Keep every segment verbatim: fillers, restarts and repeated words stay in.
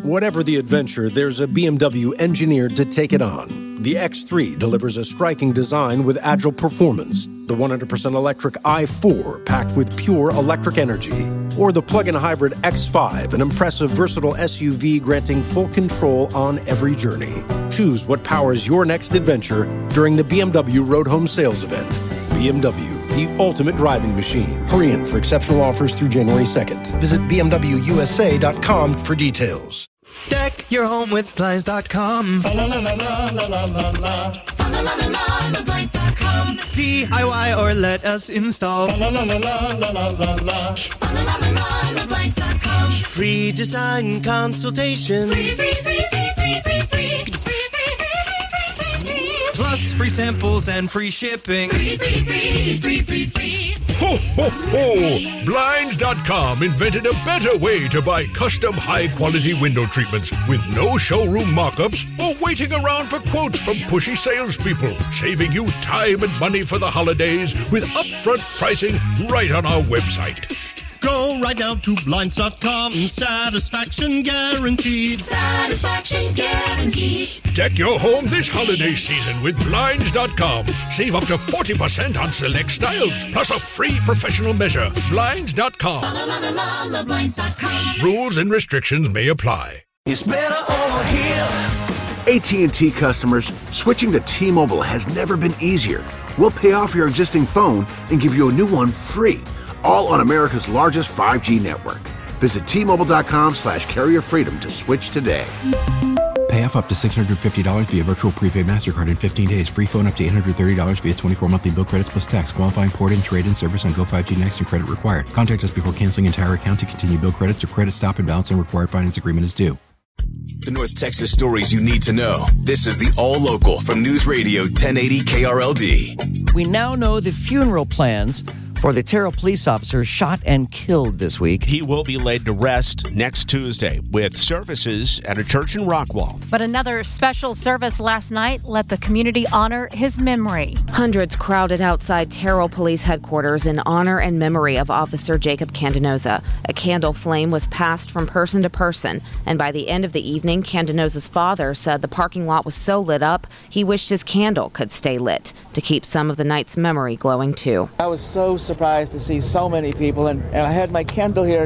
Whatever the adventure, there's a B M W engineered to take it on. The X three delivers a striking design with agile performance. The one hundred percent electric i four, packed with pure electric energy. Or the plug-in hybrid X five, an impressive, versatile S U V granting full control on every journey. Choose what powers your next adventure during the B M W Road Home Sales Event. B M W, the ultimate driving machine. Hurry in for exceptional offers through January second. Visit B M W U S A dot com for details. Deck your home with Blinds dot com. La la la la la la la la. La la la la la Blinds dot com. D I Y or let us install. La la la la la la la la. La la la la Blinds dot com. Free design consultation. Free free free free free free free. Plus free samples and free shipping. Free, free, free, free, free, free. Ho, ho, ho! Blinds dot com invented a better way to buy custom high-quality window treatments with no showroom mock-ups or waiting around for quotes from pushy salespeople, saving you time and money for the holidays with upfront pricing right on our website. Go right now to Blinds dot com. Satisfaction guaranteed. Satisfaction guaranteed. Deck your home this holiday season with Blinds dot com. Save up to forty percent on select styles, plus a free professional measure. Blinds dot com. La la la la la Blinds dot com. Rules and restrictions may apply. It's better over here. A T and T customers, switching to T-Mobile has never been easier. We'll pay off your existing phone and give you a new one free. All on America's largest five G network. Visit T Mobile dot com slash carrier freedom to switch today. Pay off up to six hundred fifty dollars via virtual prepaid MasterCard in fifteen days. Free phone up to eight hundred thirty dollars via twenty-four monthly bill credits plus tax. Qualifying port-in, trade-in service on Go five G Next and credit required. Contact us before canceling entire account to continue bill credits or credit stop and balance and required finance agreement is due. The North Texas stories you need to know. This is the All Local from News Radio ten eighty K R L D. We now know the funeral plans for the Terrell police officer shot and killed this week. He will be laid to rest next Tuesday with services at a church in Rockwall. But another special service last night let the community honor his memory. Hundreds crowded outside Terrell Police Headquarters in honor and memory of Officer Jacob Candenoza. A candle flame was passed from person to person, and by the end of the evening, Candenoza's father said the parking lot was so lit up, he wished his candle could stay lit to keep some of the night's memory glowing too. I was so surprised to see so many people, and, and I had my candle here.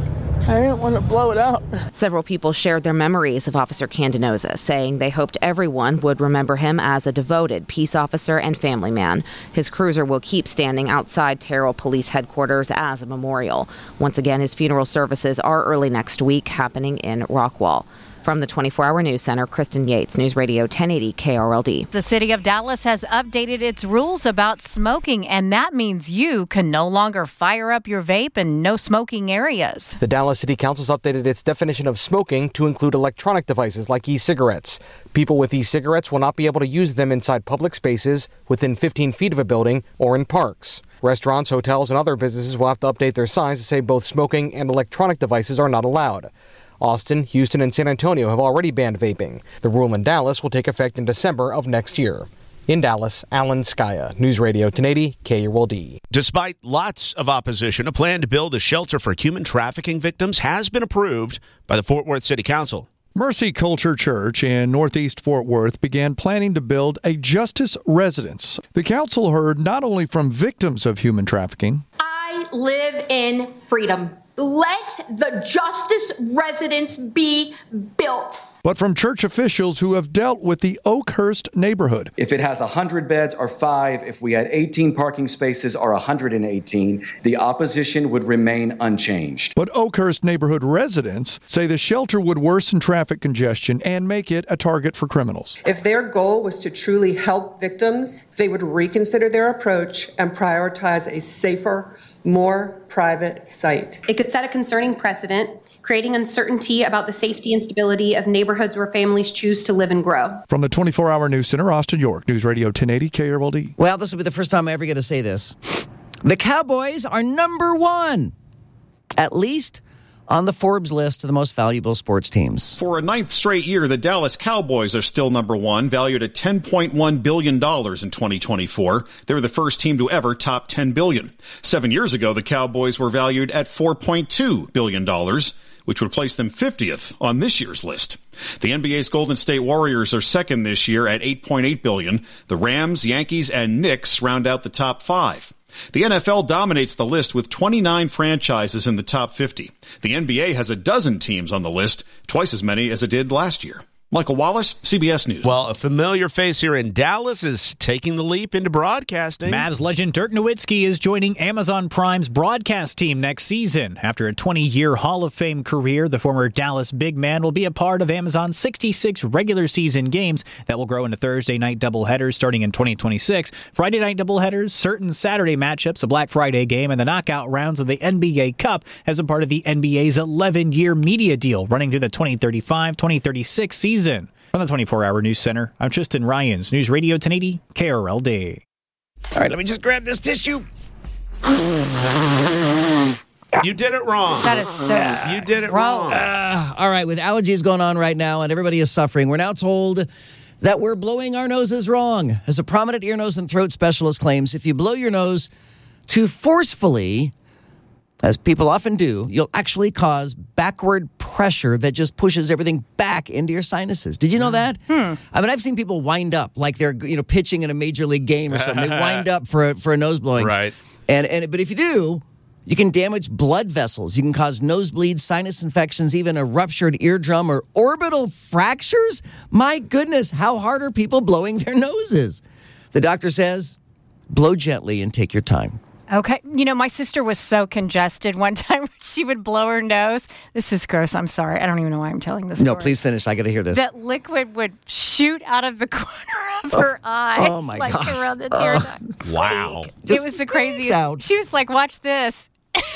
I didn't want to blow it out. Several people shared their memories of Officer Candenoza, saying they hoped everyone would remember him as a devoted peace officer and family man. His cruiser will keep standing outside Terrell Police Headquarters as a memorial. Once again, his funeral services are early next week, happening in Rockwall. From the twenty-four hour News Center, Kristen Yates, News Radio ten eighty K R L D. The city of Dallas has updated its rules about smoking, and that means you can no longer fire up your vape in no smoking areas. The Dallas City Council's updated its definition of smoking to include electronic devices like e-cigarettes. People with e-cigarettes will not be able to use them inside public spaces, within fifteen feet of a building, or in parks. Restaurants, hotels, and other businesses will have to update their signs to say both smoking and electronic devices are not allowed. Austin, Houston, and San Antonio have already banned vaping. The rule in Dallas will take effect in December of next year. In Dallas, Alan Skaya, News Radio ten eighty K R L D. Despite lots of opposition, a plan to build a shelter for human trafficking victims has been approved by the Fort Worth City Council. Mercy Culture Church in Northeast Fort Worth began planning to build a justice residence. The council heard not only from victims of human trafficking. I live in freedom. Let the justice residence be built. But from church officials who have dealt with the Oakhurst neighborhood. If it has one hundred beds or five, if we had eighteen parking spaces or one hundred eighteen, the opposition would remain unchanged. But Oakhurst neighborhood residents say the shelter would worsen traffic congestion and make it a target for criminals. If their goal was to truly help victims, they would reconsider their approach and prioritize a safer, more private site. It could set a concerning precedent, creating uncertainty about the safety and stability of neighborhoods where families choose to live and grow. From the twenty-four hour News Center, Austin, York, News Radio ten eighty K R L D. Well, this will be the first time I ever get to say this. The Cowboys are number one, at least on the Forbes list of the most valuable sports teams. For a ninth straight year, the Dallas Cowboys are still number one, valued at ten point one billion dollars in twenty twenty-four. They were the first team to ever top ten billion dollars. Seven years ago, the Cowboys were valued at four point two billion dollars. which would place them fiftieth on this year's list. The N B A's Golden State Warriors are second this year at eight point eight billion dollars. The Rams, Yankees, and Knicks round out the top five. The N F L dominates the list with twenty-nine franchises in the top fifty. The N B A has a dozen teams on the list, twice as many as it did last year. Michael Wallace, C B S News. Well, a familiar face here in Dallas is taking the leap into broadcasting. Mavs legend Dirk Nowitzki is joining Amazon Prime's broadcast team next season. After a twenty-year Hall of Fame career, the former Dallas big man will be a part of Amazon's sixty-six regular season games that will grow into Thursday night doubleheaders starting in twenty twenty-six, Friday night doubleheaders, certain Saturday matchups, a Black Friday game, and the knockout rounds of the N B A Cup as a part of the N B A's eleven-year media deal running through the twenty thirty-five twenty thirty-six season. From the twenty-four hour News Center, I'm Tristan Ryans, News Radio ten eighty K R L D. All right, let me just grab this tissue. You did it wrong. That is so You did it gross. wrong. Uh, all right, with allergies going on right now and everybody is suffering, we're now told that we're blowing our noses wrong. As a prominent ear, nose, and throat specialist claims, if you blow your nose too forcefully, as people often do, you'll actually cause backward pressure that just pushes everything back into your sinuses. Did you know that? Hmm. I mean, I've seen people wind up like they're, you know, pitching in a major league game or something. They wind up for a, for a nose blowing. Right. And and but if you do, you can damage blood vessels. You can cause nosebleeds, sinus infections, even a ruptured eardrum or orbital fractures. My goodness, how hard are people blowing their noses? The doctor says, blow gently and take your time. Okay. You know, my sister was so congested one time she would blow her nose. This is gross. I'm sorry. I don't even know why I'm telling this No, story. please finish. I got to hear this. That liquid would shoot out of the corner of her oh, eye. Oh, my like gosh. around the tear Uh, wow. It was the craziest. Out. She was like, watch this.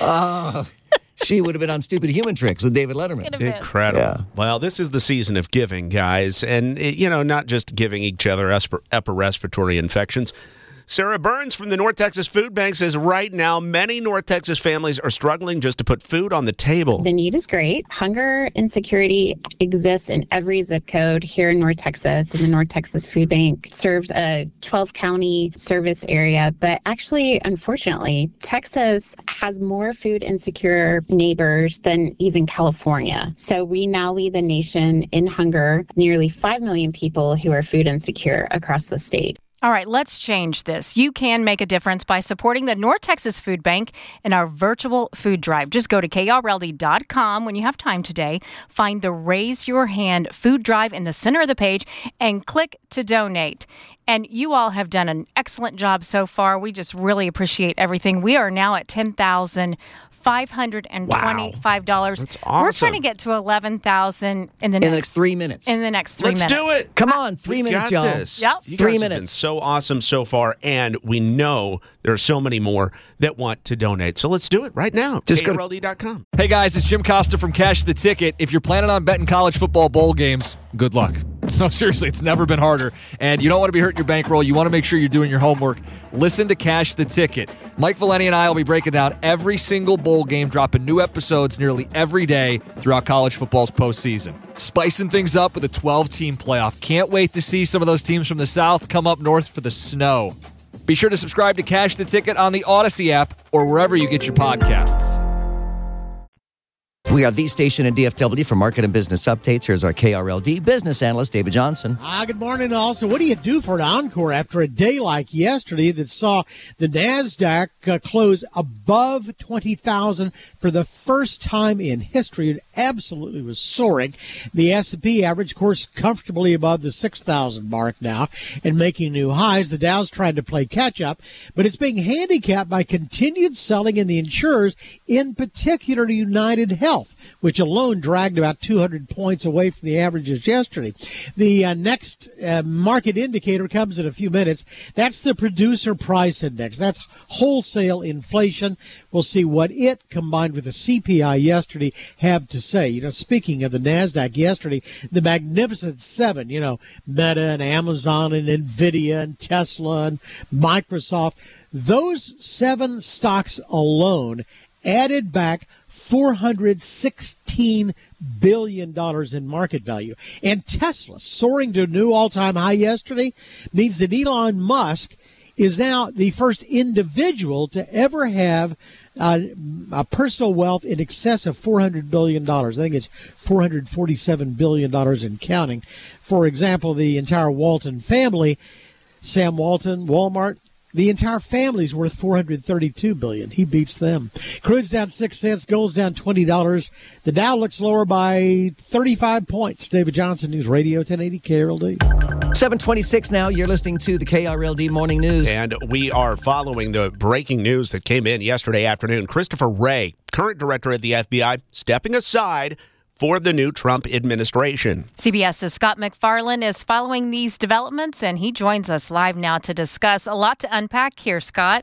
Uh, she would have been on Stupid Human Tricks with David Letterman. Incredible. Yeah. Well, this is the season of giving, guys. And, it, you know, not just giving each other upper, upper respiratory infections. Sarah Burns from the North Texas Food Bank says right now many North Texas families are struggling just to put food on the table. The need is great. Hunger insecurity exists in every zip code here in North Texas, and the North Texas Food Bank serves a twelve county service area. But actually, unfortunately, Texas has more food insecure neighbors than even California. So we now lead the nation in hunger, nearly five million people who are food insecure across the state. All right, let's change this. You can make a difference by supporting the North Texas Food Bank in our virtual food drive. Just go to K R L D dot com when you have time today. Find the Raise Your Hand food drive in the center of the page and click to donate. And you all have done an excellent job so far. We just really appreciate everything. We are now at ten thousand five hundred twenty-five dollars. Wow. That's awesome. We're trying to get to eleven thousand dollars in the in next, the next three minutes. In the next three Let's minutes. do it. Come on, three We minutes, got y'all. This. Yep. You Three guys minutes. have been so awesome so far, and we know there are so many more that want to donate. So let's do it right now. Just K R L D dot com. Hey guys, it's Jim Costa from Cash the Ticket. If you're planning on betting college football bowl games, good luck. No, seriously, it's never been harder. And you don't want to be hurting your bankroll. You want to make sure you're doing your homework. Listen to Cash the Ticket. Mike Valeni and I will be breaking down every single bowl game, dropping new episodes nearly every day throughout college football's postseason. Spicing things up with a twelve-team playoff. Can't wait to see some of those teams from the South come up north for the snow. Be sure to subscribe to Cash the Ticket on the Odyssey app or wherever you get your podcasts. We are the station in D F W for market and business updates. Here's our K R L D business analyst, David Johnson. Ah, good morning. Also, what do you do for an encore after a day like yesterday that saw the NASDAQ uh, close above twenty thousand for the first time in history? It absolutely was soaring. The S and P average, of course, comfortably above the six thousand mark now and making new highs. The Dow's trying to play catch up, but it's being handicapped by continued selling in the insurers, in particular United Health, which alone dragged about two hundred points away from the averages yesterday. The uh, next uh, market indicator comes in a few minutes. That's the producer price index. That's wholesale inflation. We'll see what it, combined with the C P I yesterday, have to say. You know, speaking of the NASDAQ yesterday, the Magnificent Seven, you know, Meta and Amazon and NVIDIA and Tesla and Microsoft, those seven stocks alone added back four hundred sixteen billion dollars in market value. And Tesla, soaring to a new all-time high yesterday, means that Elon Musk is now the first individual to ever have uh, a personal wealth in excess of four hundred billion dollars. I think it's four hundred forty-seven billion dollars and counting. For example, the entire Walton family, Sam Walton, Walmart, the entire family's worth four hundred thirty-two billion dollars. He beats them. Crude's down six cents. Gold's down twenty dollars. The Dow looks lower by thirty-five points. David Johnson, News Radio ten eighty K R L D. seven twenty-six now. You're listening to the K R L D Morning News. And we are following the breaking news that came in yesterday afternoon. Christopher Wray, current director at the F B I, stepping aside for the new Trump administration. CBS's Scott MacFarlane is following these developments, and he joins us live now to discuss. A lot to unpack here, Scott.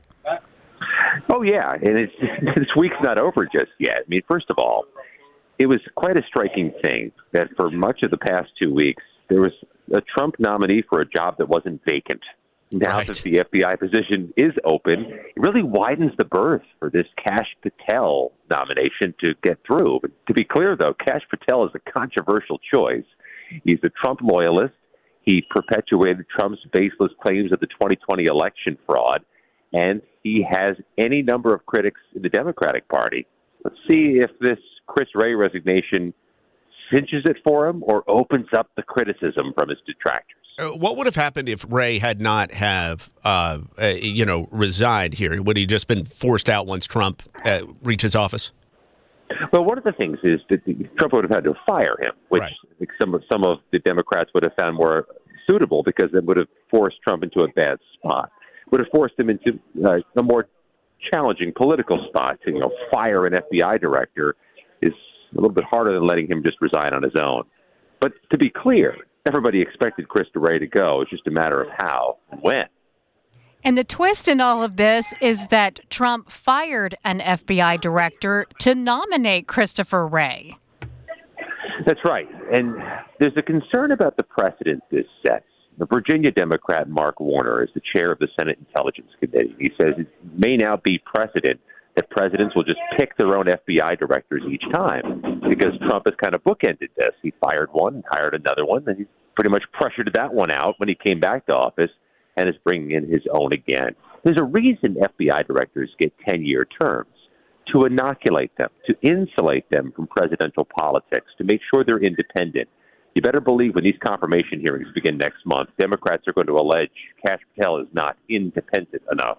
Oh, yeah, and it's, this week's not over just yet. I mean, first of all, it was quite a striking thing that for much of the past two weeks, there was a Trump nominee for a job that wasn't vacant. Now right. that the F B I position is open, it really widens the berth for this Kash Patel nomination to get through. But to be clear, though, Kash Patel is a controversial choice. He's a Trump loyalist. He perpetuated Trump's baseless claims of the twenty twenty election fraud, and he has any number of critics in the Democratic Party. Let's see if this Chris Wray resignation cinches it for him or opens up the criticism from his detractors. Uh, what would have happened if Wray had not have, uh, uh, you know, resigned here? Would he just been forced out once Trump uh, reaches office? Well, one of the things is that Trump would have had to fire him, which right. I think some of some of the Democrats would have found more suitable because it would have forced Trump into a bad spot. Would have forced him into uh, a more challenging political spot. To, you know, fire an F B I director is a little bit harder than letting him just resign on his own. But to be clear, everybody expected Chris Wray to go. It's just a matter of how and when. And the twist in all of this is that Trump fired an F B I director to nominate Christopher Wray. That's right. And there's a concern about the precedent this sets. The Virginia Democrat Mark Warner is the chair of the Senate Intelligence Committee. He says it may now be precedent that presidents will just pick their own F B I directors each time because Trump has kind of bookended this. He fired one and hired another one, and he pretty much pressured that one out when he came back to office and is bringing in his own again. There's a reason F B I directors get ten-year terms, to inoculate them, to insulate them from presidential politics, to make sure they're independent. You better believe when these confirmation hearings begin next month, Democrats are going to allege Kash Patel is not independent enough.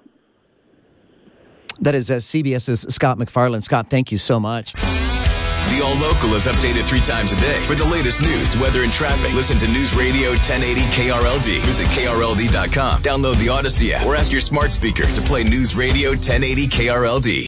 That is uh, CBS's Scott MacFarlane. Scott, thank you so much. The All Local is updated three times a day. For the latest news, weather, and traffic, listen to News Radio ten eighty K R L D. Visit K R L D dot com. Download the Odyssey app or ask your smart speaker to play News Radio ten eighty K R L D.